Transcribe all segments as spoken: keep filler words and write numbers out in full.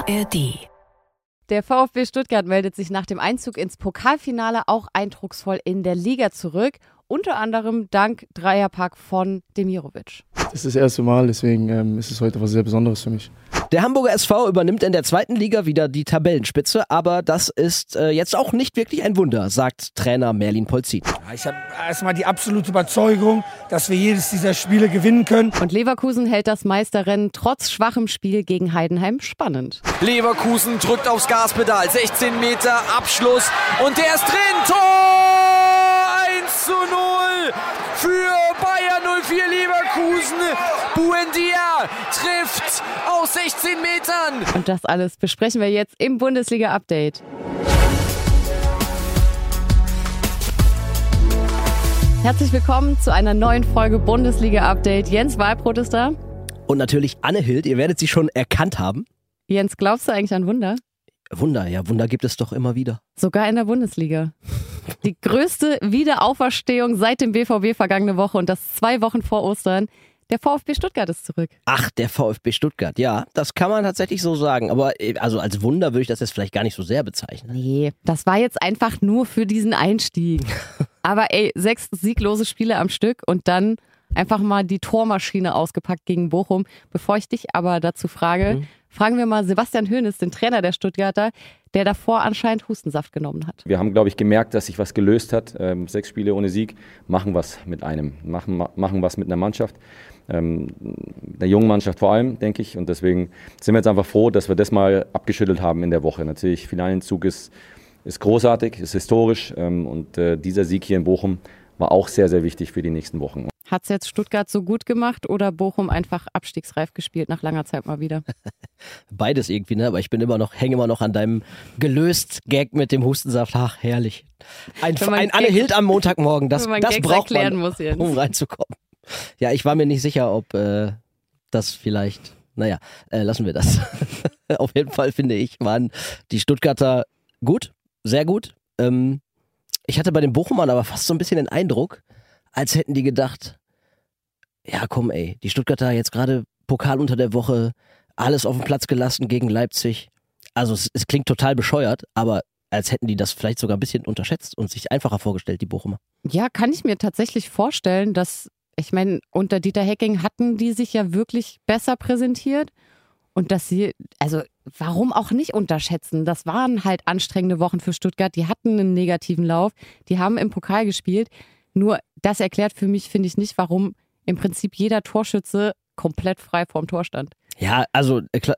A R D. Der VfB Stuttgart meldet sich nach dem Einzug ins Pokalfinale auch eindrucksvoll in der Liga zurück. Unter anderem dank Dreierpack von Demirovic. Das ist das erste Mal, deswegen ähm, ist es heute was sehr Besonderes für mich. Der Hamburger S V übernimmt in der zweiten Liga wieder die Tabellenspitze, aber das ist äh, jetzt auch nicht wirklich ein Wunder, sagt Trainer Merlin Polzin. Ich habe erstmal die absolute Überzeugung, dass wir jedes dieser Spiele gewinnen können. Und Leverkusen hält das Meisterrennen trotz schwachem Spiel gegen Heidenheim spannend. Leverkusen drückt aufs Gaspedal, sechzehn Meter Abschluss und der ist drin. Tor eins zu null für Bayer null vier Leverkusen. Buendia trifft aus sechzehn Metern. Und das alles besprechen wir jetzt im Bundesliga-Update. Herzlich willkommen zu einer neuen Folge Bundesliga-Update. Jens Walbrot ist da. Und natürlich Anne Hild, ihr werdet sie schon erkannt haben. Jens, glaubst du eigentlich an Wunder? Wunder, ja, Wunder gibt es doch immer wieder. Sogar in der Bundesliga. Die größte Wiederauferstehung seit dem B V B vergangene Woche und das zwei Wochen vor Ostern. Der VfB Stuttgart ist zurück. Ach, der VfB Stuttgart, ja, das kann man tatsächlich so sagen. Aber also als Wunder würde ich das jetzt vielleicht gar nicht so sehr bezeichnen. Nee, das war jetzt einfach nur für diesen Einstieg. Aber ey, sechs sieglose Spiele am Stück und dann einfach mal die Tormaschine ausgepackt gegen Bochum. Bevor ich dich aber dazu frage, mhm. fragen wir mal Sebastian Hoeneß, den Trainer der Stuttgarter, der davor anscheinend Hustensaft genommen hat. Wir haben, glaube ich, gemerkt, dass sich was gelöst hat. Ähm, sechs Spiele ohne Sieg machen was mit einem, machen, machen was mit einer Mannschaft. Ähm, der jungen Mannschaft vor allem, denke ich. Und deswegen sind wir jetzt einfach froh, dass wir das mal abgeschüttelt haben in der Woche. Natürlich, Finalenzug ist, ist großartig, ist historisch. Ähm, und äh, dieser Sieg hier in Bochum war auch sehr, sehr wichtig für die nächsten Wochen. Hat es jetzt Stuttgart so gut gemacht oder Bochum einfach abstiegsreif gespielt nach langer Zeit mal wieder? Beides irgendwie, ne? Aber ich bin immer noch, hänge immer noch an deinem gelöst Gag mit dem Hustensaft. Ach, herrlich. Ein, ein Anne Hild am Montagmorgen, das, das braucht man, muss, um reinzukommen. Ja, ich war mir nicht sicher, ob äh, das vielleicht, naja, äh, lassen wir das. Auf jeden Fall, finde ich, waren die Stuttgarter gut, sehr gut. Ähm, ich hatte bei den Bochumern aber fast so ein bisschen den Eindruck, als hätten die gedacht, ja komm ey, die Stuttgarter jetzt gerade Pokal unter der Woche, alles auf den Platz gelassen gegen Leipzig. Also es, es klingt total bescheuert, aber als hätten die das vielleicht sogar ein bisschen unterschätzt und sich einfacher vorgestellt, die Bochumer. Ja, kann ich mir tatsächlich vorstellen, dass, ich meine, unter Dieter Hecking hatten die sich ja wirklich besser präsentiert und dass sie, also warum auch nicht unterschätzen? Das waren halt anstrengende Wochen für Stuttgart, die hatten einen negativen Lauf, die haben im Pokal gespielt. Nur das erklärt für mich, finde ich nicht, warum im Prinzip jeder Torschütze komplett frei vorm Tor stand. Ja, also klar,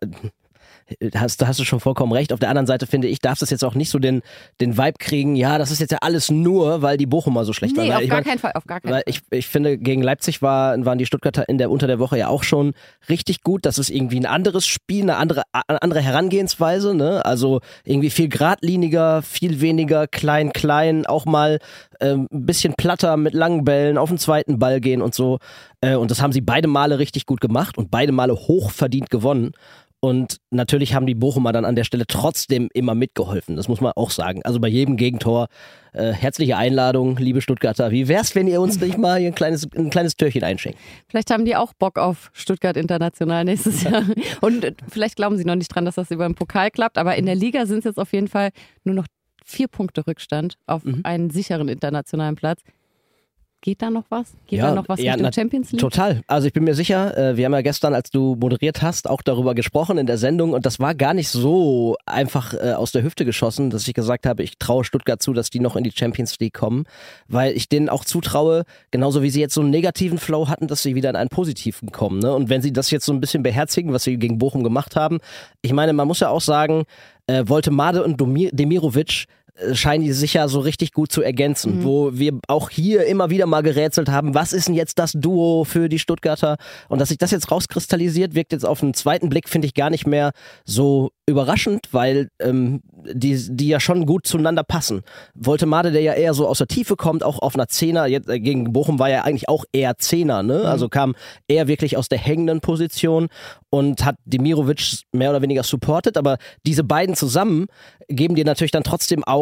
hast, da hast du schon vollkommen recht. Auf der anderen Seite finde ich, darf das jetzt auch nicht so den, den Vibe kriegen, ja, das ist jetzt ja alles nur, weil die Bochumer so schlecht nee, waren. auf ich gar mein, keinen Fall, auf gar keinen weil Fall. Ich, ich finde, gegen Leipzig war, waren die Stuttgarter in der, unter der Woche ja auch schon richtig gut. Das ist irgendwie ein anderes Spiel, eine andere, eine andere Herangehensweise, ne? Also irgendwie viel geradliniger, viel weniger klein, klein, auch mal ähm, ein bisschen platter mit langen Bällen auf den zweiten Ball gehen und so. Äh, und das haben sie beide Male richtig gut gemacht und beide Male hochverdient gewonnen. Und natürlich haben die Bochumer dann an der Stelle trotzdem immer mitgeholfen. Das muss man auch sagen. Also bei jedem Gegentor äh, herzliche Einladung, liebe Stuttgarter. Wie wär's, wenn ihr uns nicht mal hier ein kleines, ein kleines Türchen einschenkt? Vielleicht haben die auch Bock auf Stuttgart International nächstes Jahr. Und vielleicht glauben sie noch nicht dran, dass das über den Pokal klappt. Aber in der Liga sind es jetzt auf jeden Fall nur noch vier Punkte Rückstand auf mhm. einen sicheren internationalen Platz. Geht da noch was? Geht ja, da noch was ja, Richtung na, Champions League? Total. Also ich bin mir sicher, äh, wir haben ja gestern, als du moderiert hast, auch darüber gesprochen in der Sendung und das war gar nicht so einfach äh, aus der Hüfte geschossen, dass ich gesagt habe, ich traue Stuttgart zu, dass die noch in die Champions League kommen, weil ich denen auch zutraue, genauso wie sie jetzt so einen negativen Flow hatten, dass sie wieder in einen positiven kommen. Ne? Und wenn sie das jetzt so ein bisschen beherzigen, was sie gegen Bochum gemacht haben, ich meine, man muss ja auch sagen, äh, Woltemade und Demirovic scheinen die sich ja so richtig gut zu ergänzen, mhm. wo wir auch hier immer wieder mal gerätselt haben, was ist denn jetzt das Duo für die Stuttgarter? Und dass sich das jetzt rauskristallisiert, wirkt jetzt auf den zweiten Blick, finde ich, gar nicht mehr so überraschend, weil ähm, die, die ja schon gut zueinander passen. Woltemade, der ja eher so aus der Tiefe kommt, auch auf einer Zehner, jetzt, äh, gegen Bochum war ja eigentlich auch eher Zehner, ne? Mhm. Also kam eher wirklich aus der hängenden Position und hat Demirovic mehr oder weniger supportet, aber diese beiden zusammen geben dir natürlich dann trotzdem auch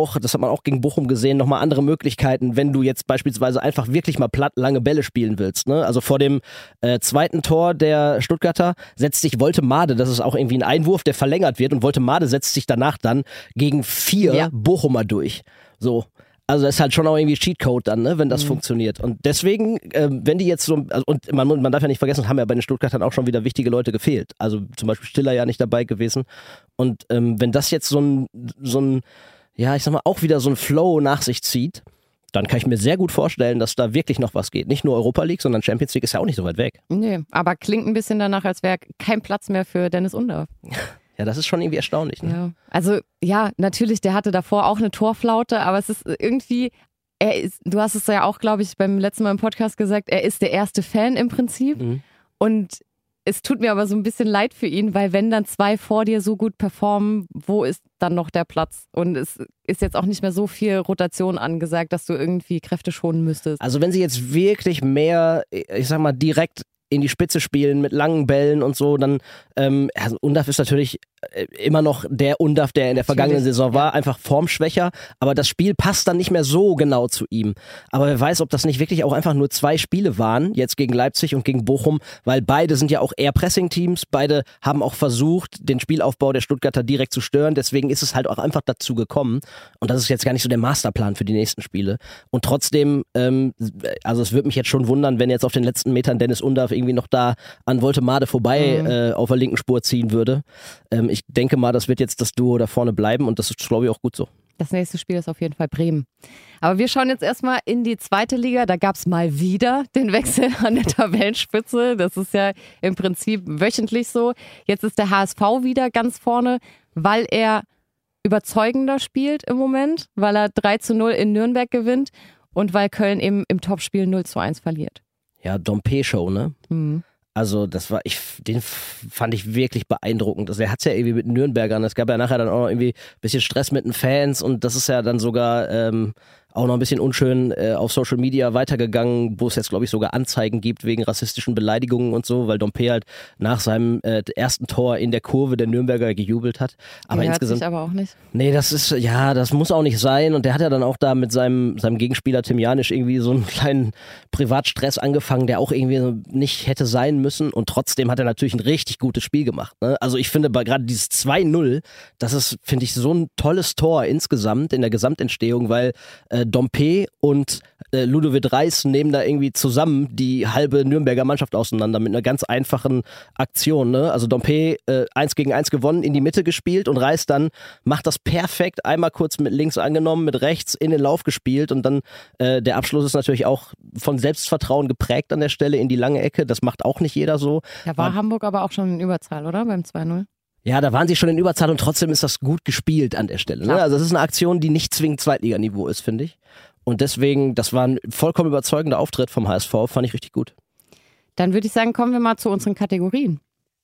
auch, das hat man auch gegen Bochum gesehen, nochmal andere Möglichkeiten, wenn du jetzt beispielsweise einfach wirklich mal platt lange Bälle spielen willst. Ne? Also vor dem äh, zweiten Tor der Stuttgarter setzt sich Woltemade, das ist auch irgendwie ein Einwurf, der verlängert wird, und Woltemade setzt sich danach dann gegen vier ja. Bochumer durch. So. Also das ist halt schon auch irgendwie Cheatcode dann, ne, wenn das mhm. funktioniert. Und deswegen, ähm, wenn die jetzt so, also, und man, man darf ja nicht vergessen, haben ja bei den Stuttgartern auch schon wieder wichtige Leute gefehlt. Also zum Beispiel Stiller ja nicht dabei gewesen. Und ähm, wenn das jetzt so ein, so ein, ja, ich sag mal, auch wieder so ein Flow nach sich zieht, dann kann ich mir sehr gut vorstellen, dass da wirklich noch was geht. Nicht nur Europa League, sondern Champions League ist ja auch nicht so weit weg. Nee, aber klingt ein bisschen danach, als wäre kein Platz mehr für Dennis Undaff. Ja, das ist schon irgendwie erstaunlich. Ne? Ja. Also ja, natürlich, der hatte davor auch eine Torflaute, aber es ist irgendwie, er ist, du hast es ja auch, glaube ich, beim letzten Mal im Podcast gesagt, er ist der erste Fan im Prinzip. Mhm. Und es tut mir aber so ein bisschen leid für ihn, weil wenn dann zwei vor dir so gut performen, wo ist dann noch der Platz? Und es ist jetzt auch nicht mehr so viel Rotation angesagt, dass du irgendwie Kräfte schonen müsstest. Also wenn sie jetzt wirklich mehr, ich sag mal, direkt in die Spitze spielen mit langen Bällen und so, dann ähm, also Undaff ist natürlich immer noch der Undaff, der in der vergangenen natürlich. Saison war, einfach formschwächer, aber das Spiel passt dann nicht mehr so genau zu ihm. Aber wer weiß, ob das nicht wirklich auch einfach nur zwei Spiele waren, jetzt gegen Leipzig und gegen Bochum, weil beide sind ja auch eher Pressing-Teams, beide haben auch versucht, den Spielaufbau der Stuttgarter direkt zu stören, deswegen ist es halt auch einfach dazu gekommen, und das ist jetzt gar nicht so der Masterplan für die nächsten Spiele. Und trotzdem, ähm, also es würde mich jetzt schon wundern, wenn jetzt auf den letzten Metern Dennis Undaff irgendwie noch da an Woltemade vorbei mhm. äh, auf der linken Spur ziehen würde. Ähm, ich denke mal, das wird jetzt das Duo da vorne bleiben, und das ist, glaube ich, auch gut so. Das nächste Spiel ist auf jeden Fall Bremen. Aber wir schauen jetzt erstmal in die zweite Liga. Da gab es mal wieder den Wechsel an der Tabellenspitze. Das ist ja im Prinzip wöchentlich so. Jetzt ist der H S V wieder ganz vorne, weil er überzeugender spielt im Moment, weil er drei zu null in Nürnberg gewinnt und weil Köln eben im Topspiel null zu eins verliert. Ja, Dompe-Show, ne? Mhm. Also das war, ich, den fand ich wirklich beeindruckend. Also er hat es ja irgendwie mit Nürnbergern, es gab ja nachher dann auch noch irgendwie ein bisschen Stress mit den Fans, und das ist ja dann sogar ähm, auch noch ein bisschen unschön äh, auf Social Media weitergegangen, wo es jetzt, glaube ich, sogar Anzeigen gibt wegen rassistischen Beleidigungen und so, weil Dompe halt nach seinem äh, ersten Tor in der Kurve der Nürnberger gejubelt hat. Aber Die insgesamt. Hört sich aber auch nicht. Nee, das ist, ja, das muss auch nicht sein. Und der hat ja dann auch da mit seinem, seinem Gegenspieler Tim Janisch irgendwie so einen kleinen Privatstress angefangen, der auch irgendwie nicht hätte sein müssen. Und trotzdem hat er natürlich ein richtig gutes Spiel gemacht. Ne? Also ich finde, bei gerade dieses zwei null, das ist, finde ich, so ein tolles Tor insgesamt in der Gesamtentstehung, weil äh, Dompe und äh, Ludovic Reis nehmen da irgendwie zusammen die halbe Nürnberger Mannschaft auseinander mit einer ganz einfachen Aktion. Ne? Also Dompe äh, eins gegen eins gewonnen, in die Mitte gespielt, und Reis dann macht das perfekt, einmal kurz mit links angenommen, mit rechts in den Lauf gespielt, und dann äh, der Abschluss ist natürlich auch von Selbstvertrauen geprägt an der Stelle in die lange Ecke. Das macht auch nicht jeder so. Da war aber Hamburg aber auch schon in Überzahl, oder? Beim zwei null. Ja, da waren sie schon in Überzahl, und trotzdem ist das gut gespielt an der Stelle. Ne? Also es ist eine Aktion, die nicht zwingend Zweitliganiveau ist, finde ich. Und deswegen, das war ein vollkommen überzeugender Auftritt vom H S V, fand ich richtig gut. Dann würde ich sagen, kommen wir mal zu unseren Kategorien.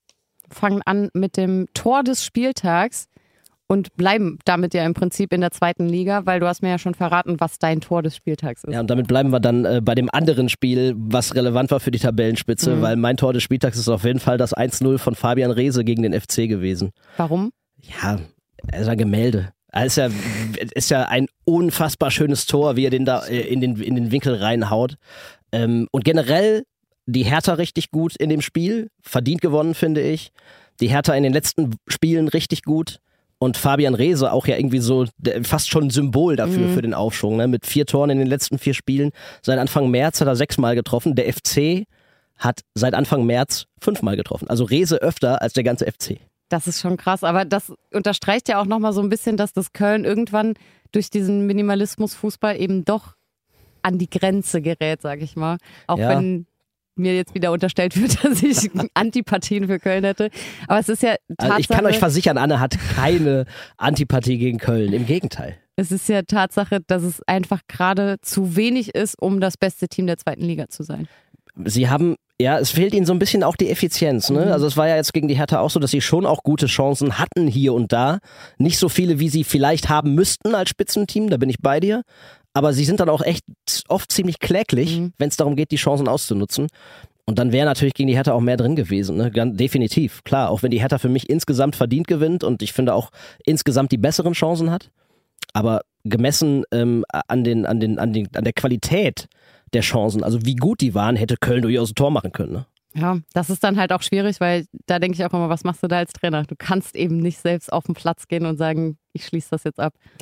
Fangen an mit dem Tor des Spieltags und bleiben damit ja im Prinzip in der zweiten Liga, weil du hast mir ja schon verraten, was dein Tor des Spieltags ist. Ja, und damit bleiben wir dann äh, bei dem anderen Spiel, was relevant war für die Tabellenspitze, mhm. weil mein Tor des Spieltags ist auf jeden Fall das eins null von Fabian Reese gegen den F C gewesen. Warum? Ja, er ist ein Gemälde. Er ist ja, ist ja ein unfassbar schönes Tor, wie er den da äh, in, den, in den Winkel reinhaut. Ähm, und generell die Hertha richtig gut in dem Spiel, verdient gewonnen, finde ich. Die Hertha in den letzten Spielen richtig gut. Und Fabian Reese auch ja irgendwie so der, fast schon ein Symbol dafür, mhm. für den Aufschwung. Ne? Mit vier Toren in den letzten vier Spielen. Seit Anfang März hat er sechsmal getroffen. Der F C hat seit Anfang März fünfmal getroffen. Also Reese öfter als der ganze F C. Das ist schon krass, aber das unterstreicht ja auch nochmal so ein bisschen, dass das Köln irgendwann durch diesen Minimalismus-Fußball eben doch an die Grenze gerät, sag ich mal. Auch ja. wenn mir jetzt wieder unterstellt wird, dass ich Antipathien für Köln hätte. Aber es ist ja Tatsache... Also ich kann euch versichern, Anne hat keine Antipathie gegen Köln, im Gegenteil. Es ist ja Tatsache, dass es einfach gerade zu wenig ist, um das beste Team der zweiten Liga zu sein. Sie haben, ja, es fehlt ihnen so ein bisschen auch die Effizienz. Ne? Mhm. Also es war ja jetzt gegen die Hertha auch so, dass sie schon auch gute Chancen hatten hier und da. Nicht so viele, wie sie vielleicht haben müssten als Spitzenteam, da bin ich bei dir. Aber sie sind dann auch echt oft ziemlich kläglich, mhm. wenn es darum geht, die Chancen auszunutzen. Und dann wäre natürlich gegen die Hertha auch mehr drin gewesen. Ne? Ganz definitiv, klar. Auch wenn die Hertha für mich insgesamt verdient gewinnt und ich finde auch insgesamt die besseren Chancen hat. aber gemessen ähm, an, den, an, den, an, den, an der Qualität der Chancen, also wie gut die waren, hätte Köln durchaus ein Tor machen können. Ne? Ja, das ist dann halt auch schwierig, weil da denke ich auch immer, was machst du da als Trainer? Du kannst eben nicht selbst auf den Platz gehen und sagen, ich schließe das jetzt ab. Ja.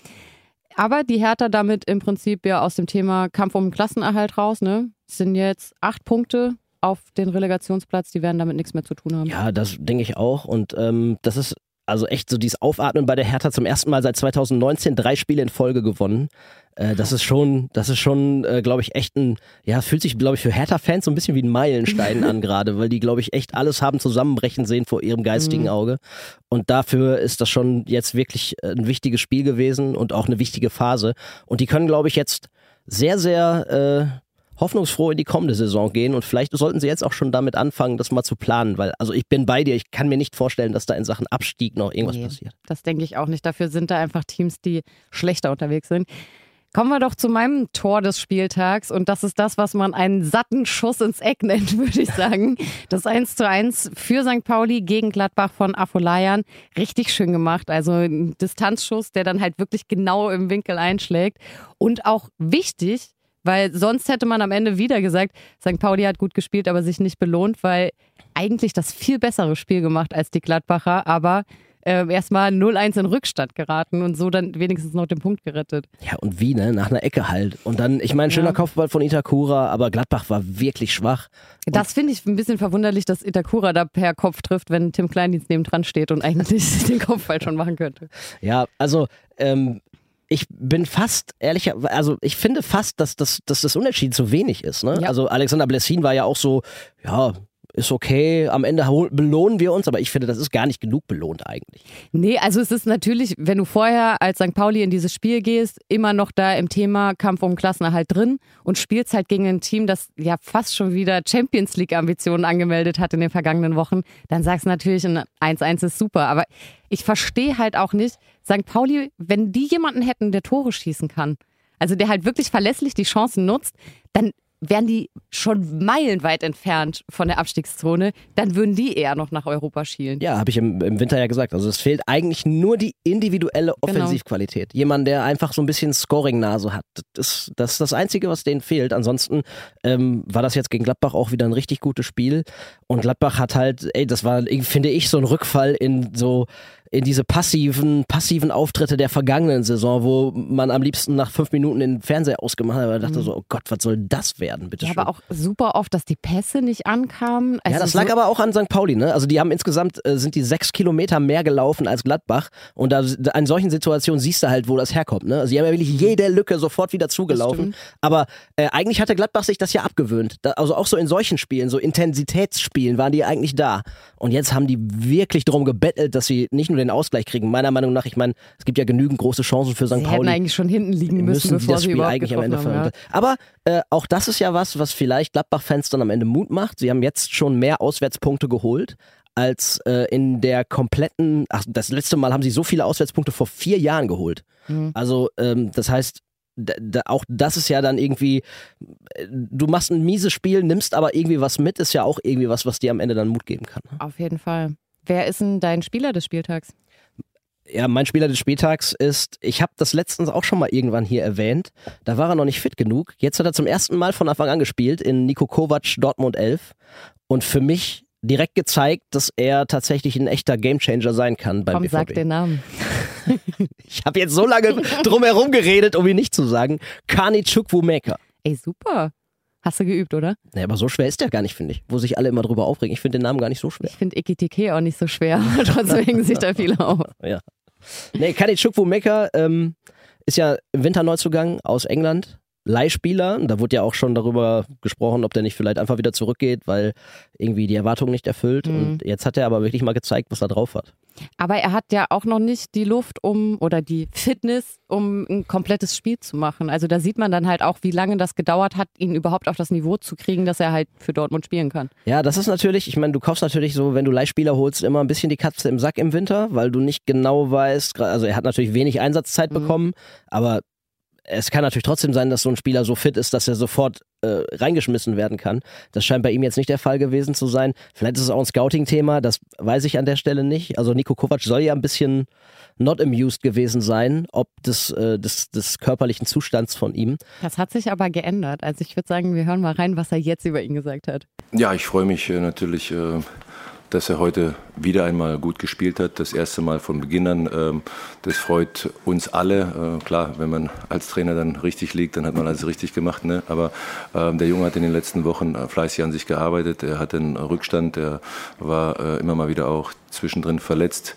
Aber die Hertha damit im Prinzip ja aus dem Thema Kampf um den Klassenerhalt raus, ne? Es sind jetzt acht Punkte auf den Relegationsplatz, die werden damit nichts mehr zu tun haben. Ja, das denke ich auch. Und ähm, das ist also echt so dieses Aufatmen bei der Hertha zum ersten Mal seit zwanzig neunzehn, drei Spiele in Folge gewonnen. Äh, das ist schon, das ist schon, äh, glaube ich, echt ein, ja, fühlt sich, glaube ich, für Hertha-Fans so ein bisschen wie ein Meilenstein an gerade, weil die, glaube ich, echt alles haben zusammenbrechen sehen vor ihrem geistigen Auge. Und dafür ist das schon jetzt wirklich ein wichtiges Spiel gewesen und auch eine wichtige Phase. Und die können, glaube ich, jetzt sehr, sehr äh, hoffnungsfroh in die kommende Saison gehen und vielleicht sollten sie jetzt auch schon damit anfangen, das mal zu planen, weil, also ich bin bei dir, ich kann mir nicht vorstellen, dass da in Sachen Abstieg noch irgendwas nee, passiert. Das denke ich auch nicht. Dafür sind da einfach Teams, die schlechter unterwegs sind. Kommen wir doch zu meinem Tor des Spieltags und das ist das, was man einen satten Schuss ins Eck nennt, würde ich sagen. Das eins zu eins für Sankt Pauli gegen Gladbach von Afolayan. Richtig schön gemacht, also ein Distanzschuss, der dann halt wirklich genau im Winkel einschlägt und auch wichtig, weil sonst hätte man am Ende wieder gesagt, Sankt Pauli hat gut gespielt, aber sich nicht belohnt, weil eigentlich das viel bessere Spiel gemacht als die Gladbacher, aber äh, erstmal null eins in Rückstand geraten und so dann wenigstens noch den Punkt gerettet. Ja, und wie, ne? Nach einer Ecke halt. Und dann, ich meine, schöner ja. Kopfball von Itakura, aber Gladbach war wirklich schwach. Und das finde ich ein bisschen verwunderlich, dass Itakura da per Kopf trifft, wenn Tim Kleindienst nebendran steht und eigentlich den Kopfball schon machen könnte. Ja, also, ähm, ich bin fast, ehrlich, also ich finde fast, dass, dass, dass das Unentschieden zu wenig ist. Ne? Ja. Also Alexander Blessin war ja auch so, ja, ist okay, am Ende belohnen wir uns, aber ich finde, das ist gar nicht genug belohnt eigentlich. Nee, also es ist natürlich, wenn du vorher als Sankt Pauli in dieses Spiel gehst, immer noch da im Thema Kampf um Klassenerhalt drin und spielst halt gegen ein Team, das ja fast schon wieder Champions League-Ambitionen angemeldet hat in den vergangenen Wochen, dann sagst du natürlich, ein eins eins ist super, aber ich verstehe halt auch nicht, Sankt Pauli, wenn die jemanden hätten, der Tore schießen kann, also der halt wirklich verlässlich die Chancen nutzt, dann wären die schon meilenweit entfernt von der Abstiegszone, dann würden die eher noch nach Europa schielen. Ja, habe ich im, im Winter ja gesagt. Also es fehlt eigentlich nur die individuelle Offensivqualität. Genau. Jemand, der einfach so ein bisschen Scoring-Nase hat. Das, das ist das Einzige, was denen fehlt. Ansonsten ähm, war das jetzt gegen Gladbach auch wieder ein richtig gutes Spiel. Und Gladbach hat halt, ey, das war, finde ich, so ein Rückfall in so in diese passiven, passiven Auftritte der vergangenen Saison, wo man am liebsten nach fünf Minuten den Fernseher ausgemacht hat, weil man dachte so, oh Gott, was soll das werden, bitte ja, schön. Aber auch super oft, dass die Pässe nicht ankamen. Also ja, das lag so aber auch an Sankt Pauli, ne? Also die haben insgesamt, äh, sind die sechs Kilometer mehr gelaufen als Gladbach und da, in solchen Situationen siehst du halt, wo das herkommt, ne? Also die haben ja wirklich jede Lücke sofort wieder zugelaufen, aber äh, eigentlich hatte Gladbach sich das ja abgewöhnt. Da, also auch so in solchen Spielen, so Intensitätsspielen waren die eigentlich da und jetzt haben die wirklich darum gebettelt, dass sie nicht nur den Ausgleich kriegen. Meiner Meinung nach, ich meine, es gibt ja genügend große Chancen für Sankt sie Pauli. Sie hätten eigentlich schon hinten liegen müssen, müssen bevor das sie Spiel überhaupt eigentlich am Ende haben. Ja. Aber äh, auch das ist ja was, was vielleicht Gladbach-Fans dann am Ende Mut macht. Sie haben jetzt schon mehr Auswärtspunkte geholt als äh, in der kompletten, ach, das letzte Mal haben sie so viele Auswärtspunkte vor vier Jahren geholt. Mhm. Also ähm, das heißt, Da, da, auch das ist ja dann irgendwie, du machst ein mieses Spiel, nimmst aber irgendwie was mit, ist ja auch irgendwie was, was dir am Ende dann Mut geben kann. Auf jeden Fall. Wer ist denn dein Spieler des Spieltags? Ja, mein Spieler des Spieltags ist, ich habe das letztens auch schon mal irgendwann hier erwähnt, da war er noch nicht fit genug. Jetzt hat er zum ersten Mal von Anfang an gespielt in Niko Kovac Dortmund elf und für mich direkt gezeigt, dass er tatsächlich ein echter Gamechanger sein kann beim Komm, B V B. sag den Namen. Ich habe jetzt so lange drum herum geredet, um ihn nicht zu sagen. Kani Chukwuemeka. Ey, super. Hast du geübt, oder? Nee, aber so schwer ist der gar nicht, finde ich. Wo sich alle immer drüber aufregen. Ich finde den Namen gar nicht so schwer. Ich finde Ekitike auch nicht so schwer. Trotzdem hängen sich da viele auf. Ja. Nee, Kani Chukwuemeka ähm, ist ja im Winterneuzugang aus England. Leihspieler, da wurde ja auch schon darüber gesprochen, ob der nicht vielleicht einfach wieder zurückgeht, weil irgendwie die Erwartungen nicht erfüllt. Mhm. Und jetzt hat er aber wirklich mal gezeigt, was er drauf hat. Aber er hat ja auch noch nicht die Luft um oder die Fitness, um ein komplettes Spiel zu machen. Also da sieht man dann halt auch, wie lange das gedauert hat, ihn überhaupt auf das Niveau zu kriegen, dass er halt für Dortmund spielen kann. Ja, das ist natürlich, ich meine, du kaufst natürlich so, wenn du Leihspieler holst, immer ein bisschen die Katze im Sack im Winter, weil du nicht genau weißt, also er hat natürlich wenig Einsatzzeit mhm. bekommen, aber es kann natürlich trotzdem sein, dass so ein Spieler so fit ist, dass er sofort äh, reingeschmissen werden kann. Das scheint bei ihm jetzt nicht der Fall gewesen zu sein. Vielleicht ist es auch ein Scouting-Thema, das weiß ich an der Stelle nicht. Also Niko Kovac soll ja ein bisschen not amused gewesen sein, ob des, äh, des, des körperlichen Zustands von ihm. Das hat sich aber geändert. Also ich würde sagen, wir hören mal rein, was er jetzt über ihn gesagt hat. Ja, ich freue mich äh, natürlich, äh, dass er heute wieder einmal gut gespielt hat. Das erste Mal von Beginn an. Ähm, das freut uns alle. Äh, klar, wenn man als Trainer dann richtig liegt, dann hat man alles richtig gemacht. Ne? Aber äh, der Junge hat in den letzten Wochen äh, fleißig an sich gearbeitet. Er hatte einen Rückstand. Er war äh, immer mal wieder auch zwischendrin verletzt.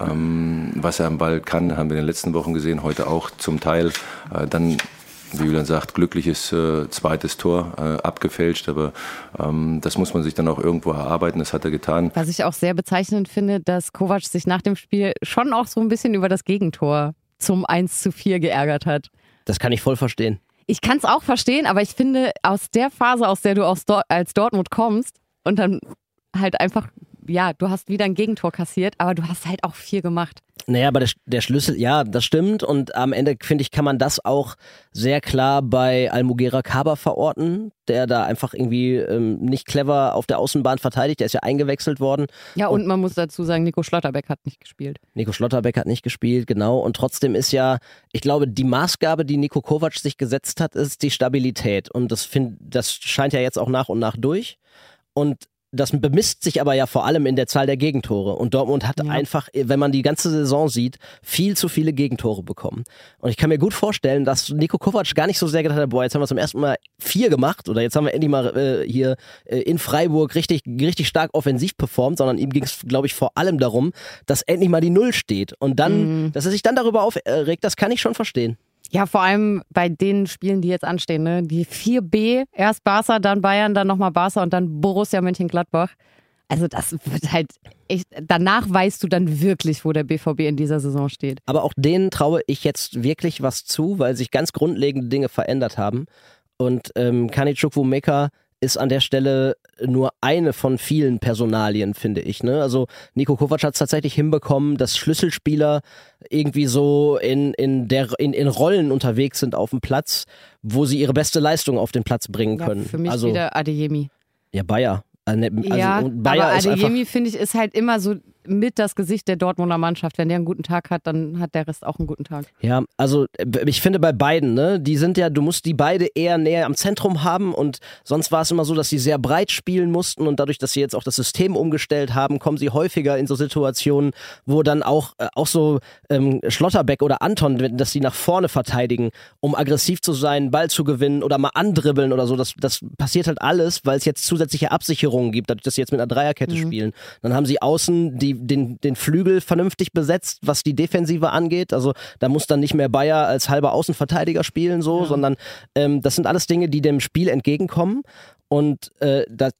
Ähm, was er am Ball kann, haben wir in den letzten Wochen gesehen. Heute auch zum Teil. Äh, dann wie Julian sagt, glückliches äh, zweites Tor, äh, abgefälscht, aber ähm, das muss man sich dann auch irgendwo erarbeiten, das hat er getan. Was ich auch sehr bezeichnend finde, dass Kovac sich nach dem Spiel schon auch so ein bisschen über das Gegentor zum eins zu vier geärgert hat. Das kann ich voll verstehen. Ich kann es auch verstehen, aber ich finde, aus der Phase, aus der du aus Dor- als Dortmund kommst und dann halt einfach, ja, du hast wieder ein Gegentor kassiert, aber du hast halt auch vier gemacht. Naja, aber der, der Schlüssel, ja, das stimmt und am Ende, finde ich, kann man das auch sehr klar bei Almugera Kaba verorten, der da einfach irgendwie ähm, nicht clever auf der Außenbahn verteidigt, der ist ja eingewechselt worden. Ja, und, und man muss dazu sagen, Nico Schlotterbeck hat nicht gespielt. Nico Schlotterbeck hat nicht gespielt, genau, und trotzdem ist ja, ich glaube, die Maßgabe, die Niko Kovac sich gesetzt hat, ist die Stabilität und das, find, das scheint ja jetzt auch nach und nach durch und das bemisst sich aber ja vor allem in der Zahl der Gegentore. Und Dortmund hat ja. einfach, wenn man die ganze Saison sieht, viel zu viele Gegentore bekommen. Und ich kann mir gut vorstellen, dass Niko Kovac gar nicht so sehr gedacht hat, boah, jetzt haben wir zum ersten Mal vier gemacht oder jetzt haben wir endlich mal äh, hier äh, in Freiburg richtig, richtig stark offensiv performt, sondern ihm ging es, glaube ich, vor allem darum, dass endlich mal die Null steht. Und dann, mhm. dass er sich dann darüber aufregt, das kann ich schon verstehen. Ja, vor allem bei den Spielen, die jetzt anstehen, ne? Die vier B, erst Barca, dann Bayern, dann nochmal Barca und dann Borussia Mönchengladbach. Also das wird halt echt, danach weißt du dann wirklich, wo der B V B in dieser Saison steht. Aber auch denen traue ich jetzt wirklich was zu, weil sich ganz grundlegende Dinge verändert haben. Und ähm, Kani Chukwuemeka ist an der Stelle nur eine von vielen Personalien, finde ich. Ne? Also Niko Kovac hat es tatsächlich hinbekommen, dass Schlüsselspieler irgendwie so in, in, der, in, in Rollen unterwegs sind auf dem Platz, wo sie ihre beste Leistung auf den Platz bringen können. Ja, für mich also, wieder Adeyemi. Ja, Bayer. Also, ja, Bayer aber Adeyemi, einfach, finde ich, ist halt immer so mit das Gesicht der Dortmunder Mannschaft. Wenn der einen guten Tag hat, dann hat der Rest auch einen guten Tag. Ja, also ich finde bei beiden, ne, die sind ja, du musst die beide eher näher am Zentrum haben und sonst war es immer so, dass sie sehr breit spielen mussten und dadurch, dass sie jetzt auch das System umgestellt haben, kommen sie häufiger in so Situationen, wo dann auch, äh, auch so ähm, Schlotterbeck oder Anton, dass sie nach vorne verteidigen, um aggressiv zu sein, Ball zu gewinnen oder mal andribbeln oder so. Das, das passiert halt alles, weil es jetzt zusätzliche Absicherungen gibt, dadurch, dass sie jetzt mit einer Dreierkette mhm. spielen. Dann haben sie außen die Den, den Flügel vernünftig besetzt, was die Defensive angeht. Also da muss dann nicht mehr Bayer als halber Außenverteidiger spielen, so, ja. sondern ähm, das sind alles Dinge, die dem Spiel entgegenkommen. Und äh, das,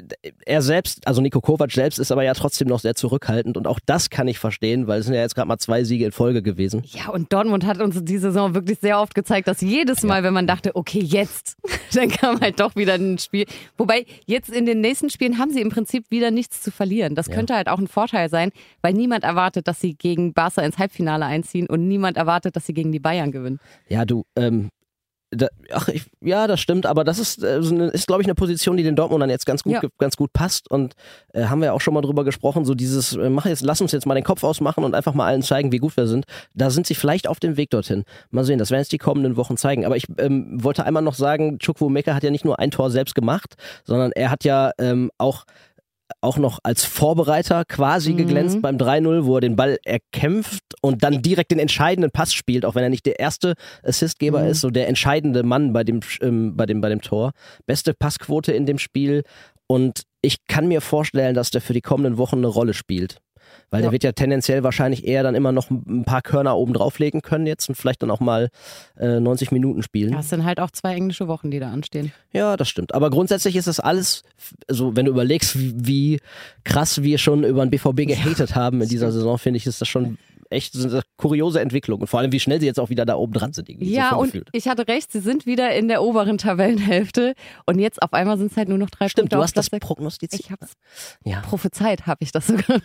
er selbst, also Niko Kovac selbst, ist aber ja trotzdem noch sehr zurückhaltend und auch das kann ich verstehen, weil es sind ja jetzt gerade mal zwei Siege in Folge gewesen. Ja, und Dortmund hat uns die Saison wirklich sehr oft gezeigt, dass jedes Mal, ja. wenn man dachte, okay, jetzt, dann kam halt doch wieder ein Spiel. Wobei, jetzt in den nächsten Spielen haben sie im Prinzip wieder nichts zu verlieren. Das ja. könnte halt auch ein Vorteil sein, weil niemand erwartet, dass sie gegen Barca ins Halbfinale einziehen und niemand erwartet, dass sie gegen die Bayern gewinnen. Ja, du, ähm, Da, ach, ich, ja, das stimmt, aber das ist, äh, ist glaube ich, eine Position, die den Dortmundern jetzt ganz gut, ja. ganz gut passt und äh, haben wir ja auch schon mal drüber gesprochen, so dieses, äh, mach jetzt, lass uns jetzt mal den Kopf ausmachen und einfach mal allen zeigen, wie gut wir sind. Da sind sie vielleicht auf dem Weg dorthin. Mal sehen, das werden jetzt die kommenden Wochen zeigen. Aber ich ähm, wollte einmal noch sagen, Chukwuemeka hat ja nicht nur ein Tor selbst gemacht, sondern er hat ja ähm, auch auch noch als Vorbereiter quasi mhm. geglänzt beim drei null, wo er den Ball erkämpft und dann direkt den entscheidenden Pass spielt, auch wenn er nicht der erste Assistgeber mhm. ist, so der entscheidende Mann bei dem, ähm, bei dem, bei dem Tor. Beste Passquote in dem Spiel und ich kann mir vorstellen, dass der für die kommenden Wochen eine Rolle spielt. Weil ja. der wird ja tendenziell wahrscheinlich eher dann immer noch ein paar Körner oben drauflegen können jetzt und vielleicht dann auch mal äh, neunzig Minuten spielen. Ja, es sind halt auch zwei englische Wochen, die da anstehen. Ja, das stimmt. Aber grundsätzlich ist das alles, also wenn du überlegst, wie, wie krass wir schon über den B V B gehatet haben in dieser Saison, finde ich, ist das schon echt so eine kuriose Entwicklung. Und vor allem, wie schnell sie jetzt auch wieder da oben dran sind. Ja, so und ich hatte recht, sie sind wieder in der oberen Tabellenhälfte und jetzt auf einmal sind es halt nur noch drei stimmt, Punkte. Du hast das prognostiziert. Ich hab's ja. prophezeit, habe ich das sogar.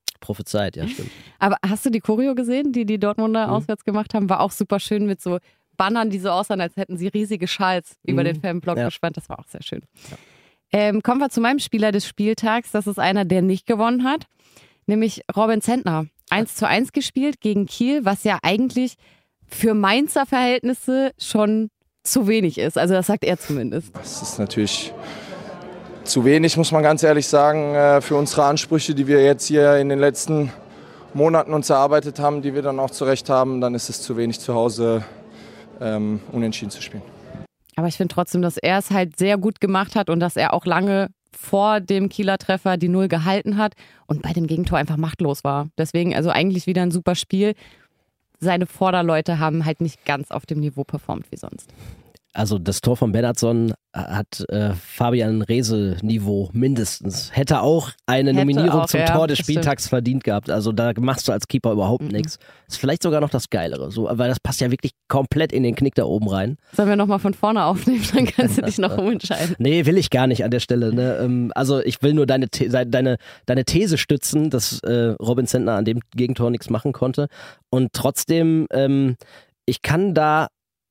Prophezeit, ja, stimmt. Aber hast du die Choreo gesehen, die die Dortmunder mhm. auswärts gemacht haben? War auch super schön mit so Bannern, die so aussahen, als hätten sie riesige Schals mhm. über den Fanblock ja. gespannt. Das war auch sehr schön. Ja. Ähm, kommen wir zu meinem Spieler des Spieltags. Das ist einer, der nicht gewonnen hat, nämlich Robin Zentner. eins zu eins gespielt gegen Kiel, was ja eigentlich für Mainzer Verhältnisse schon zu wenig ist. Also das sagt er zumindest. Das ist natürlich zu wenig, muss man ganz ehrlich sagen, für unsere Ansprüche, die wir jetzt hier in den letzten Monaten uns erarbeitet haben, die wir dann auch zurecht haben. Dann ist es zu wenig, zu Hause ähm, unentschieden zu spielen. Aber ich finde trotzdem, dass er es halt sehr gut gemacht hat und dass er auch lange vor dem Kieler Treffer die Null gehalten hat und bei dem Gegentor einfach machtlos war. Deswegen also eigentlich wieder ein super Spiel. Seine Vorderleute haben halt nicht ganz auf dem Niveau performt wie sonst. Also das Tor von Bernhardsson hat äh, Fabian Reese-Niveau mindestens. Hätte auch eine Hätte Nominierung auch, zum ja, Tor des Spieltags stimmt. verdient gehabt. Also da machst du als Keeper überhaupt mhm. nichts. Ist vielleicht sogar noch das Geilere, so, weil das passt ja wirklich komplett in den Knick da oben rein. Sollen wir nochmal von vorne aufnehmen, dann kannst du dich noch umentscheiden. Nee, will ich gar nicht an der Stelle. Ne? Also ich will nur deine, deine, deine These stützen, dass äh, Robin Zentner an dem Gegentor nichts machen konnte. Und trotzdem, ähm, ich kann da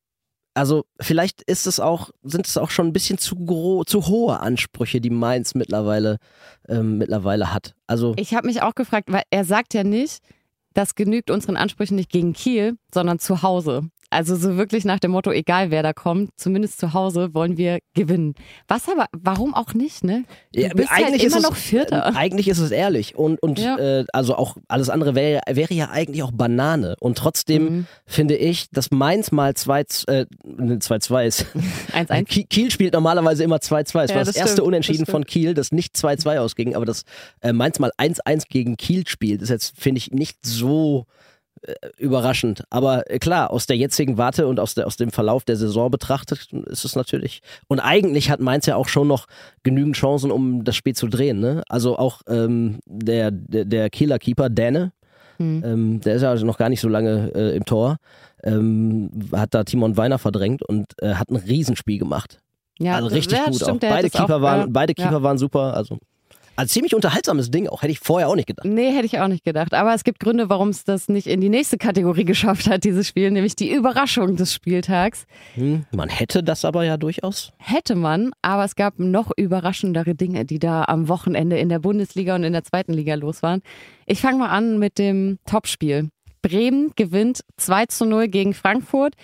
Also vielleicht ist es auch, sind es auch schon ein bisschen zu, gro- zu hohe Ansprüche, die Mainz mittlerweile, ähm, mittlerweile hat. Also ich habe mich auch gefragt, weil er sagt ja nicht, das genügt unseren Ansprüchen nicht gegen Kiel, sondern zu Hause. Also so wirklich nach dem Motto, egal wer da kommt, zumindest zu Hause wollen wir gewinnen. Was aber, warum auch nicht, ne? Du ja, bist eigentlich halt ist immer es, noch Vierter. Äh, eigentlich ist es ehrlich und, und ja. äh, also auch alles andere wäre wäre ja eigentlich auch Banane. Und trotzdem mhm. finde ich, dass Mainz mal zwei zwei zwei ist. eins eins Kiel spielt normalerweise immer zwei zwei. Es ja, war das, das erste stimmt, Unentschieden das von Kiel, das nicht zwei zwei ausging, aber das äh, Mainz mal eins eins gegen Kiel spielt, ist jetzt, finde ich, nicht so überraschend. Aber klar, aus der jetzigen Warte und aus, der, aus dem Verlauf der Saison betrachtet ist es natürlich. Und eigentlich hat Mainz ja auch schon noch genügend Chancen, um das Spiel zu drehen. Ne? Also auch ähm, der, der, der Kieler Keeper, Däne, mhm. ähm, der ist ja noch gar nicht so lange äh, im Tor, ähm, hat da Timon Weiner verdrängt und äh, hat ein Riesenspiel gemacht. Ja, also richtig ja, gut stimmt, auch. Beide Keeper, auch, waren, ja. beide Keeper ja. waren super. Also Also ziemlich unterhaltsames Ding auch, hätte ich vorher auch nicht gedacht. Nee, hätte ich auch nicht gedacht. Aber es gibt Gründe, warum es das nicht in die nächste Kategorie geschafft hat, dieses Spiel, nämlich die Überraschung des Spieltags. Hm, man hätte das aber ja durchaus. Hätte man, aber es gab noch überraschendere Dinge, die da am Wochenende in der Bundesliga und in der zweiten Liga los waren. Ich fange mal an mit dem Topspiel. Bremen gewinnt zwei zu null gegen Frankfurt.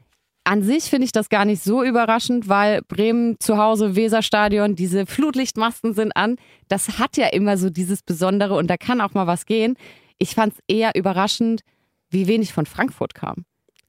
An sich finde ich das gar nicht so überraschend, weil Bremen zu Hause, Weserstadion, diese Flutlichtmasten sind an. Das hat ja immer so dieses Besondere und da kann auch mal was gehen. Ich fand es eher überraschend, wie wenig von Frankfurt kam.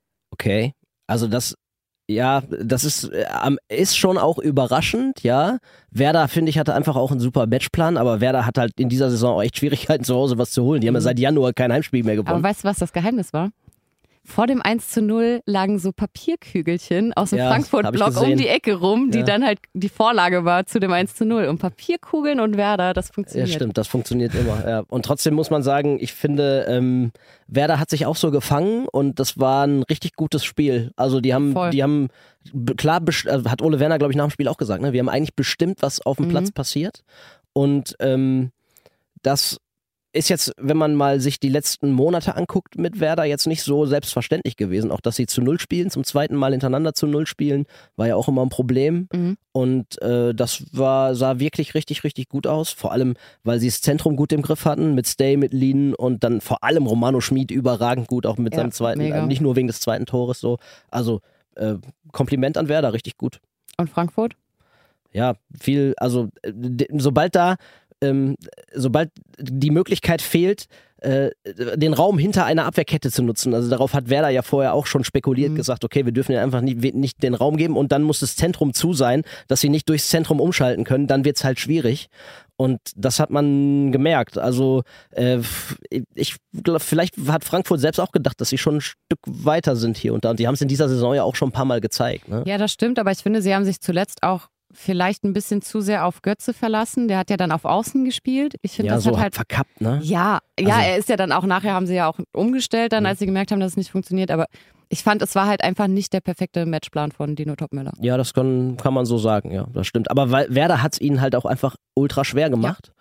Okay, also das, ja, das ist, äh, ist schon auch überraschend, ja. Werder, finde ich, hatte einfach auch einen super Matchplan, aber Werder hat halt in dieser Saison auch echt Schwierigkeiten, zu Hause was zu holen. Die haben ja seit Januar kein Heimspiel mehr gewonnen. Aber weißt du, was das Geheimnis war? Vor dem eins zu null lagen so Papierkügelchen aus dem ja, Frankfurt-Block um die Ecke rum, die ja. dann halt die Vorlage war zu dem eins zu null. Und Papierkugeln und Werder, das funktioniert. Ja, stimmt, das funktioniert immer. Ja. Und trotzdem muss man sagen, ich finde, ähm, Werder hat sich auch so gefangen und das war ein richtig gutes Spiel. Also die haben, Voll. die haben klar, best- hat Ole Werner, glaube ich, nach dem Spiel auch gesagt, ne? Wir haben eigentlich bestimmt, was auf dem mhm. Platz passiert. Und ähm, das ist jetzt, wenn man mal sich die letzten Monate anguckt mit Werder, jetzt nicht so selbstverständlich gewesen. Auch, dass sie zu Null spielen, zum zweiten Mal hintereinander zu Null spielen, war ja auch immer ein Problem. Mhm. Und äh, das war, sah wirklich richtig, richtig gut aus. Vor allem, weil sie das Zentrum gut im Griff hatten, mit Stay, mit Lien und dann vor allem Romano Schmid überragend gut, auch mit ja, seinem zweiten, äh, nicht nur wegen des zweiten Tores so. Also äh, Kompliment an Werder, richtig gut. Und Frankfurt? Ja, viel, also d- sobald da Ähm, sobald die Möglichkeit fehlt, äh, den Raum hinter einer Abwehrkette zu nutzen. Also darauf hat Werder ja vorher auch schon spekuliert, mhm. gesagt, okay, wir dürfen ihnen einfach nicht, nicht den Raum geben und dann muss das Zentrum zu sein, dass sie nicht durchs Zentrum umschalten können, dann wird es halt schwierig. Und das hat man gemerkt. Also äh, ich glaube, vielleicht hat Frankfurt selbst auch gedacht, dass sie schon ein Stück weiter sind hier und da. Und die haben es in dieser Saison ja auch schon ein paar Mal gezeigt. Ne? Ja, das stimmt, aber ich finde, sie haben sich zuletzt auch vielleicht ein bisschen zu sehr auf Götze verlassen. Der hat ja dann auf Außen gespielt. Ich finde, ja, das so hat halt verkappt, ne? Ja, ja, also, er ist ja dann auch nachher, haben sie ja auch umgestellt, dann, als sie gemerkt haben, dass es nicht funktioniert. Aber ich fand, es war halt einfach nicht der perfekte Matchplan von Dino Topmöller. Ja, das kann, kann man so sagen, ja, das stimmt. Aber weil Werder hat es ihnen halt auch einfach ultra schwer gemacht. Ja.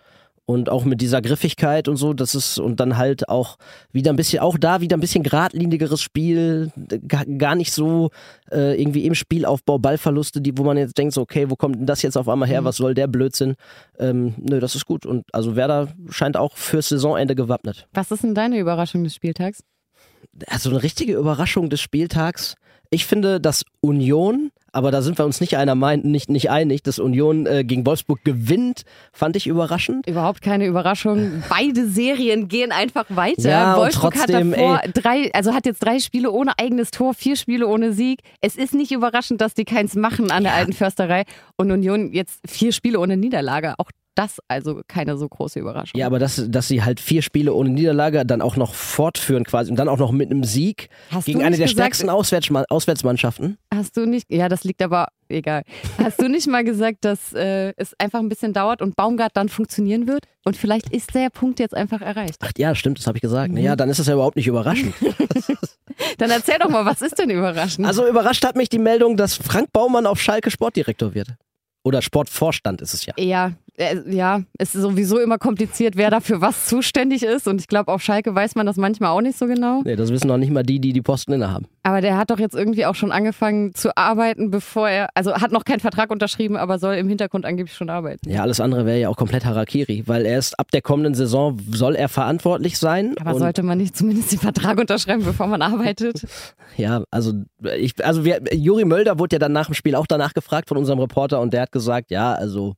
Und auch mit dieser Griffigkeit und so, das ist, und dann halt auch wieder ein bisschen, auch da wieder ein bisschen geradlinigeres Spiel, gar, gar nicht so äh, irgendwie im Spielaufbau Ballverluste, die, wo man jetzt denkt, so, okay, wo kommt denn das jetzt auf einmal her, was soll der Blödsinn? Ähm, nö, das ist gut. Und also Werder scheint auch fürs Saisonende gewappnet. Was ist denn deine Überraschung des Spieltags? Also eine richtige Überraschung des Spieltags. Ich finde, dass Union, aber da sind wir uns nicht einer meint, nicht, nicht einig, dass Union äh, gegen Wolfsburg gewinnt, fand ich überraschend. Überhaupt keine Überraschung. Beide Serien gehen einfach weiter. Ja, Wolfsburg trotzdem, hat davor ey. drei, also hat jetzt drei Spiele ohne eigenes Tor, vier Spiele ohne Sieg. Es ist nicht überraschend, dass die keins machen an der alten Försterei und Union jetzt vier Spiele ohne Niederlage. Auch das also keine so große Überraschung. Ja, aber dass, dass sie halt vier Spiele ohne Niederlage dann auch noch fortführen quasi und dann auch noch mit einem Sieg Hast gegen du eine nicht der gesagt, stärksten Auswärtsma- Auswärtsmannschaften. Hast du nicht, ja, das liegt aber, egal. Hast du nicht mal gesagt, dass äh, es einfach ein bisschen dauert und Baumgart dann funktionieren wird? Und vielleicht ist der Punkt jetzt einfach erreicht. Ach ja, stimmt, das habe ich gesagt. Mhm. Ja, dann ist das ja überhaupt nicht überraschend. Dann erzähl doch mal, was ist denn überraschend? Also überrascht hat mich die Meldung, dass Frank Baumann auf Schalke Sportdirektor wird. Oder Sportvorstand ist es ja. Ja, äh, ja, es ist sowieso immer kompliziert, wer dafür was zuständig ist. Und ich glaube, auf Schalke weiß man das manchmal auch nicht so genau. Nee, das wissen noch nicht mal die, die die Posten innehaben. Aber der hat doch jetzt irgendwie auch schon angefangen zu arbeiten, bevor er, also hat noch keinen Vertrag unterschrieben, aber soll im Hintergrund angeblich schon arbeiten. Ja, alles andere wäre ja auch komplett Harakiri, weil er ist ab der kommenden Saison, soll er verantwortlich sein. Aber sollte man nicht zumindest den Vertrag unterschreiben, bevor man arbeitet? Ja, also ich, also wir, Juri Mölder wurde ja dann nach dem Spiel auch danach gefragt von unserem Reporter und der hat gesagt, ja, also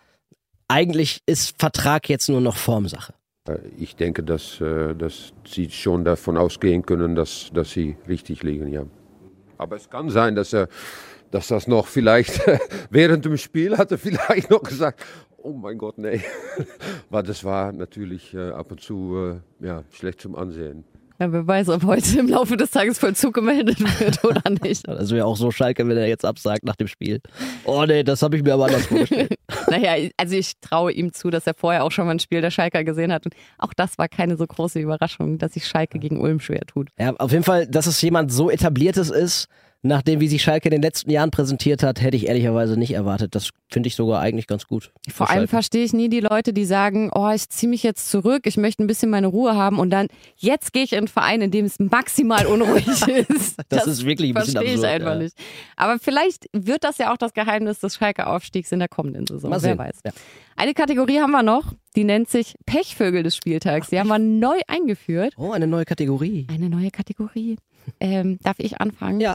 eigentlich ist Vertrag jetzt nur noch Formsache. Ich denke, dass, dass Sie schon davon ausgehen können, dass, dass Sie richtig liegen, ja. Aber es kann sein, dass, er, dass das noch vielleicht während dem Spiel hat er vielleicht noch gesagt, oh mein Gott, nee. Aber das war natürlich ab und zu ja, schlecht zum Ansehen. Ja, wer weiß, ob heute im Laufe des Tages Vollzug gemeldet wird oder nicht. Das wäre auch so Schalke, wenn er jetzt absagt nach dem Spiel. Oh nee, das habe ich mir aber anders vorgestellt. Naja, also ich traue ihm zu, dass er vorher auch schon mal ein Spiel der Schalker gesehen hat. Und auch das war keine so große Überraschung, dass sich Schalke gegen Ulm schwer tut. Ja, auf jeden Fall, dass es jemand so Etabliertes ist, nachdem wie sich Schalke in den letzten Jahren präsentiert hat, hätte ich ehrlicherweise nicht erwartet. Das finde ich sogar eigentlich ganz gut. Vor allem verstehe ich nie die Leute, die sagen, oh, ich ziehe mich jetzt zurück, ich möchte ein bisschen meine Ruhe haben und dann, jetzt gehe ich in einen Verein, in dem es maximal unruhig ist. das, das ist wirklich ein bisschen absurd. Verstehe ich einfach ja. nicht. Aber vielleicht wird das ja auch das Geheimnis des Schalke-Aufstiegs in der kommenden Saison. Mal Wer sehen. weiß. Ja. Eine Kategorie haben wir noch, die nennt sich Pechvögel des Spieltags. Die haben wir neu eingeführt. Oh, eine neue Kategorie. Eine neue Kategorie. Ähm, darf ich anfangen? Ja.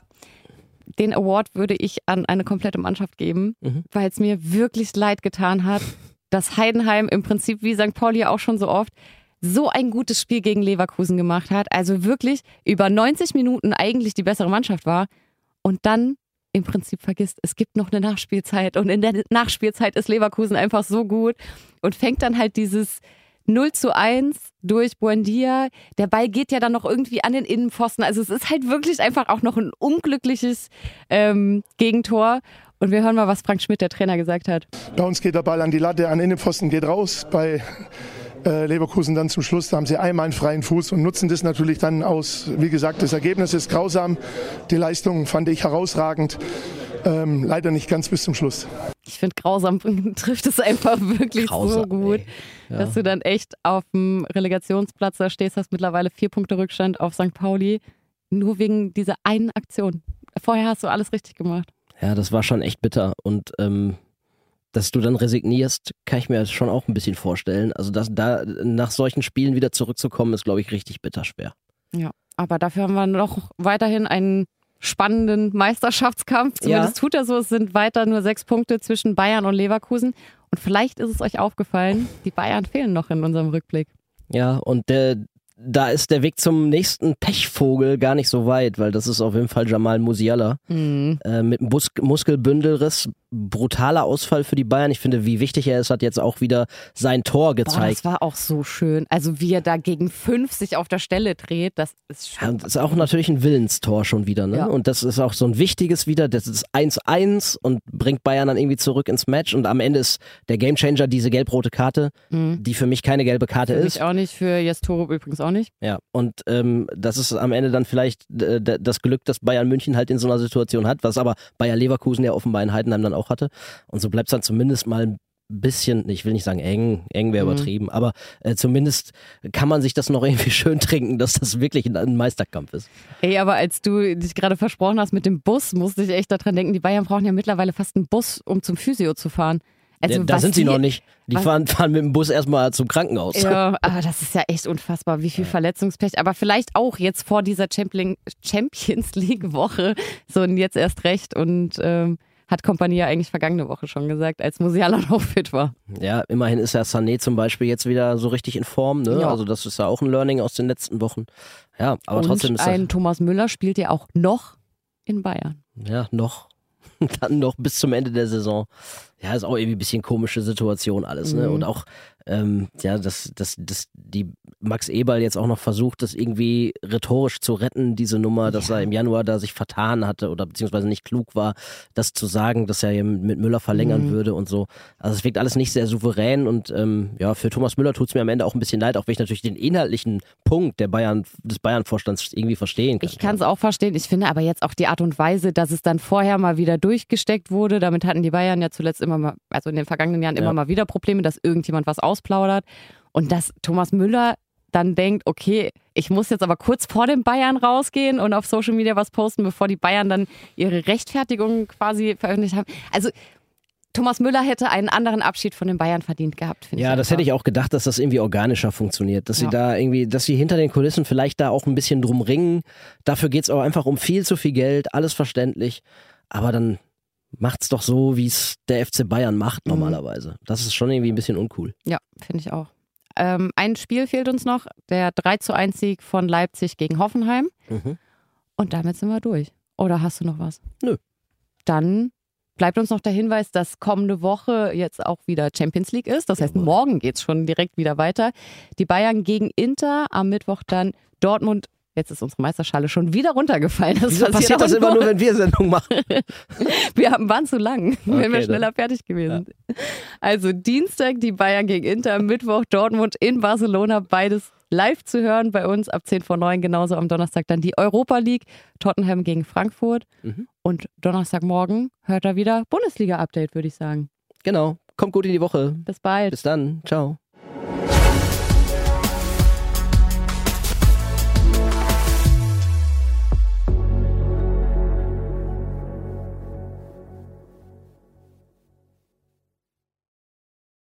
Den Award würde ich an eine komplette Mannschaft geben, mhm. weil es mir wirklich leid getan hat, dass Heidenheim im Prinzip wie Sankt Pauli auch schon so oft so ein gutes Spiel gegen Leverkusen gemacht hat. Also wirklich über neunzig Minuten eigentlich die bessere Mannschaft war und dann im Prinzip vergisst, es gibt noch eine Nachspielzeit und in der Nachspielzeit ist Leverkusen einfach so gut und fängt dann halt dieses null zu eins durch Buendia. Der Ball geht ja dann noch irgendwie an den Innenpfosten. Also es ist halt wirklich einfach auch noch ein unglückliches ähm, Gegentor. Und wir hören mal, was Frank Schmidt, der Trainer, gesagt hat. Bei uns geht der Ball an die Latte, an den Innenpfosten geht raus. Bei äh, Leverkusen dann zum Schluss, da haben sie einmal einen freien Fuß und nutzen das natürlich dann aus. Wie gesagt, das Ergebnis ist grausam. Die Leistung fand ich herausragend. Ähm, leider nicht ganz bis zum Schluss. Ich finde, grausam trifft es einfach wirklich grausam, so gut, ja. dass du dann echt auf dem Relegationsplatz da stehst, hast mittlerweile vier Punkte Rückstand auf Sankt Pauli, nur wegen dieser einen Aktion. Vorher hast du alles richtig gemacht. Ja, das war schon echt bitter und ähm, dass du dann resignierst, kann ich mir schon auch ein bisschen vorstellen. Also dass da nach solchen Spielen wieder zurückzukommen, ist, glaube ich, richtig bitter schwer. Ja, aber dafür haben wir noch weiterhin einen spannenden Meisterschaftskampf. Zumindest ja. tut er so. Es sind weiter nur sechs Punkte zwischen Bayern und Leverkusen. Und vielleicht ist es euch aufgefallen, die Bayern fehlen noch in unserem Rückblick. Ja, und der, da ist der Weg zum nächsten Pechvogel gar nicht so weit, weil das ist auf jeden Fall Jamal Musiala. Mhm. Äh, mit einem Bus- Muskelbündelriss. Brutaler Ausfall für die Bayern. Ich finde, wie wichtig er ist, hat jetzt auch wieder sein Tor gezeigt. Boah, das war auch so schön. Also wie er da gegen fünf sich auf der Stelle dreht, das ist schön. Ja, das ist auch natürlich ein Willenstor schon wieder. Ne? Ja. Und das ist auch so ein wichtiges wieder. Das ist eins eins und bringt Bayern dann irgendwie zurück ins Match. Und am Ende ist der Gamechanger diese gelb-rote Karte, mhm. die für mich keine gelbe Karte für ist. Für mich auch nicht, für Jes Torup übrigens auch nicht. Ja, und ähm, das ist am Ende dann vielleicht äh, das Glück, dass Bayern München halt in so einer Situation hat, was aber Bayer Leverkusen ja offenbar in Heidenheim dann auch hatte. Und so bleibt es dann zumindest mal bisschen, ich will nicht sagen eng, eng wäre Mhm. übertrieben, aber äh, zumindest kann man sich das noch irgendwie schön trinken, dass das wirklich ein, ein Meisterkampf ist. Ey, aber als du dich gerade versprochen hast mit dem Bus, musste ich echt daran denken, die Bayern brauchen ja mittlerweile fast einen Bus, um zum Physio zu fahren. Also, ja, da was sind sie die- noch nicht. Die was- fahren, fahren mit dem Bus erstmal zum Krankenhaus. Ja, aber das ist ja echt unfassbar, wie viel Verletzungspech. Aber vielleicht auch jetzt vor dieser Champion- Champions League-Woche, so und jetzt erst recht. Und ähm, hat Kompanie ja eigentlich vergangene Woche schon gesagt, als Musiala noch fit war. Ja, immerhin ist ja Sané zum Beispiel jetzt wieder so richtig in Form. Ne? Ja. Also das ist ja auch ein Learning aus den letzten Wochen. Ja, aber und trotzdem ist das, ein Thomas Müller spielt ja auch noch in Bayern. ja, noch. Dann noch bis zum Ende der Saison. Ja, ist auch irgendwie ein bisschen komische Situation alles, ne? Mhm. Und auch, ähm, ja, dass, dass, dass die Max Eberl jetzt auch noch versucht, das irgendwie rhetorisch zu retten, diese Nummer, dass Ja. er im Januar da sich vertan hatte oder beziehungsweise nicht klug war, das zu sagen, dass er mit Müller verlängern Mhm. würde und so. Also es wirkt alles nicht sehr souverän und ähm, ja, für Thomas Müller tut es mir am Ende auch ein bisschen leid, auch wenn ich natürlich den inhaltlichen Punkt der Bayern, des Bayern-Vorstands irgendwie verstehen kann. Ich kann es auch verstehen. Ich finde aber jetzt auch die Art und Weise, dass es dann vorher mal wieder durchgesteckt wurde. Damit hatten die Bayern ja zuletzt immer mal, also in den vergangenen Jahren immer Ja. mal wieder Probleme, dass irgendjemand was ausplaudert. Und dass Thomas Müller dann denkt, okay, ich muss jetzt aber kurz vor den Bayern rausgehen und auf Social Media was posten, bevor die Bayern dann ihre Rechtfertigung quasi veröffentlicht haben. Also Thomas Müller hätte einen anderen Abschied von den Bayern verdient gehabt, finde ich. Ja, das einfach. hätte ich auch gedacht, dass das irgendwie organischer funktioniert. Dass Ja. sie da irgendwie, dass sie hinter den Kulissen vielleicht da auch ein bisschen drum ringen. Dafür geht es auch einfach um viel zu viel Geld, alles verständlich. Aber dann macht's doch so, wie es der F C Bayern macht normalerweise. Das ist schon irgendwie ein bisschen uncool. Ja, finde ich auch. Ähm, ein Spiel fehlt uns noch, der drei zu eins Sieg von Leipzig gegen Hoffenheim. Mhm. Und damit sind wir durch. Oder hast du noch was? Nö. Dann bleibt uns noch der Hinweis, dass kommende Woche jetzt auch wieder Champions League ist. Das heißt, Jawohl. morgen geht es schon direkt wieder weiter. Die Bayern gegen Inter, am Mittwoch dann Dortmund. Jetzt ist unsere Meisterschale schon wieder runtergefallen. Das Wieso passiert das auch immer nur, wenn wir Sendung machen? Wir haben, waren zu lang. Wir wären Okay, schneller dann. fertig gewesen. Also Dienstag die Bayern gegen Inter, Mittwoch Dortmund in Barcelona. Beides live zu hören bei uns ab zehn vor neun. Genauso am Donnerstag dann die Europa League. Tottenham gegen Frankfurt. Mhm. Und Donnerstagmorgen hört er wieder Bundesliga-Update, würde ich sagen. Genau. Kommt gut in die Woche. Bis bald. Bis dann. Ciao.